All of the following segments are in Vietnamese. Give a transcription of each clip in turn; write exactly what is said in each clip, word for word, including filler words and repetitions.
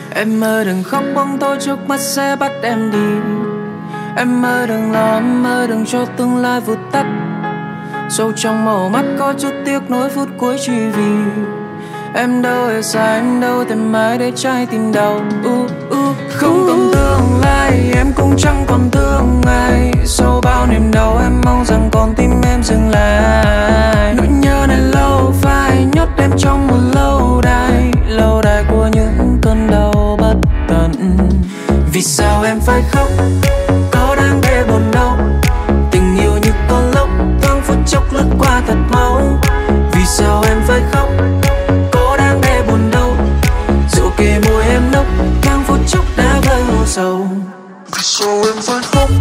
Em ơi đừng khóc bóng tối trước mắt sẽ bắt em đi. Em ơi đừng lo, em ơi đừng cho tương lai vụt tắt. Sâu trong màu mắt có chút tiếc nuối phút cuối chỉ vì em đâu hề sai, em đâu thể mãi để trái tim đau. uh, uh. Không còn tương lai, em cũng chẳng còn thương ai. Sau bao niềm đau em mong rằng con tim em dừng lại. Nỗi nhớ này lâu phai nhốt em trong một lâu đài, lâu đài của những cơn đau bất tận. Vì sao em phải khóc, có đáng để buồn đâu. Tình yêu như con lốc thoáng phút chốc lướt qua thật mau. Vì sao em phải khóc, có đáng để buồn đâu. Rượu kề môi em nốc thoáng phút chốc đã vơi hồ sầu. Vì sao em phải khóc.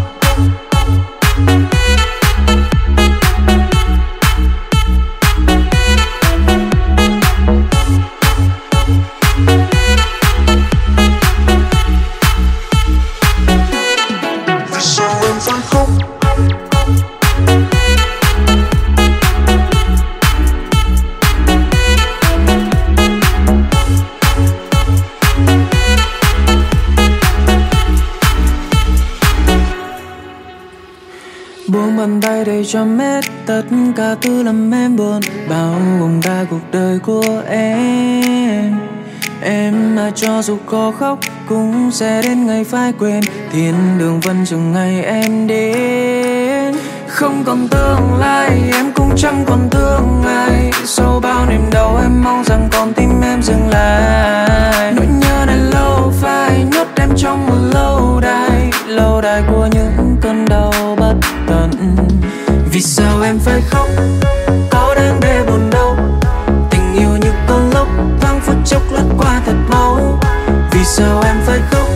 Buông bàn tay để cho hết tất cả thứ làm em buồn, bao gồm cả cuộc đời của em. Em mà cho dù có khóc cũng sẽ đến ngày phải quên. Thiên đường vẫn chừng ngày em đến. Không còn tương lai, em cũng chẳng còn thương ai. Sau bao niềm đau em mong rằng con tim em dừng lại. Nỗi nhớ này lâu phai nhốt em trong một lâu đài, lâu đài của những cơn đau bất tận. Vì sao em phải khóc, có đáng để buồn đâu. Tình yêu như con lốc thoáng phút chốc lướt qua thật mau. Vì sao em phải khóc,